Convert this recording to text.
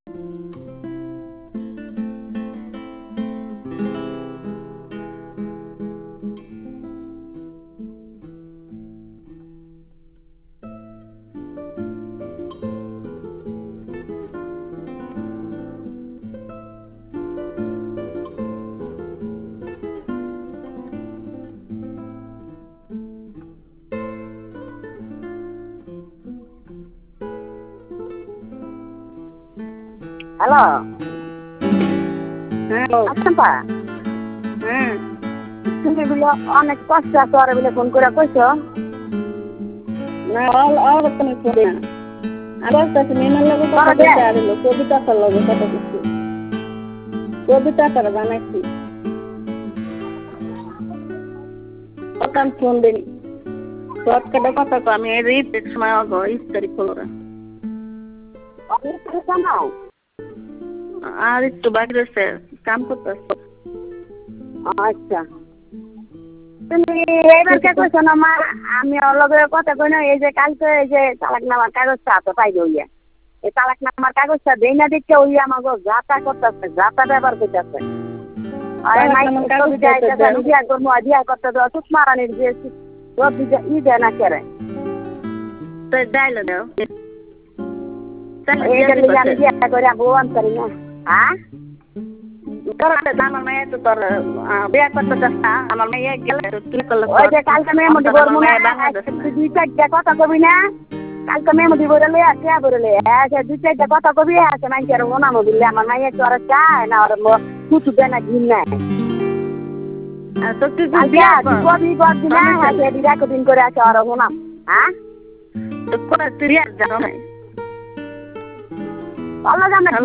Hello, hello. আছেন পা? হ্যাঁ। তুমি বলে অনেক কষ্ট আছে ওরা বলে ফোন করে কইছো। না আর তুমি ফোন না। আবার কাছে মেনার লগে কথা করো দে। কইতে আরিল কবিতা তার লগে কথা কইছি। কবিতা তার বানাইছি। কথা ফোন দিন। সব কটা কথা কো আমি এই রিট সময় আগো ইস্তারি খোলরা। অনেক কিছু নাও। আর একটু বাকি রয়েছে কাম করতেছে। আচ্ছা, তুমি এইবার কে কইছো না মা আমি ওর লগে কথা কই না এই যে কালকে এই যে তালাকনামার কাগজটা তো পাই হইয়া এই তালাকনামার কাগজটা দেই না দেখে ওই আমাকে যাতা করতেছে যাতা ব্যবহার করতেছে আর নাই কবিতা এটা নিজে করবো দিয়া করতে দেওয়া সুখ মারানির যে সব ই দেয় না কেরে তো ডাইলো দাও। এইটা লিগে আমি দিয়া করে ভগবান করি না। হ্যাঁ আমার মেয়ে তো তোর বিয়া করতে চাস্তা আমার মেয়ে গেলে তুই করলে ওই যে কালকে মেয়ে মধ্যে বলবো না দুই চারটা কথা কবি না কালকে মেয়ে মধ্যে বলে লই আসে বলে সে দুই চারটা কথা কবি আছে মাইকে আর ওনানো দিলে আমার মাইয়া তো আর চায় না আর কিছু দেয় না ঘিন নাই তো তুই বিয়া কবি গদি না সে বিয়া কদিন করে আছে আর ওনাম। হ্যাঁ তো কোন তুই জানো না আল্লাহ জানে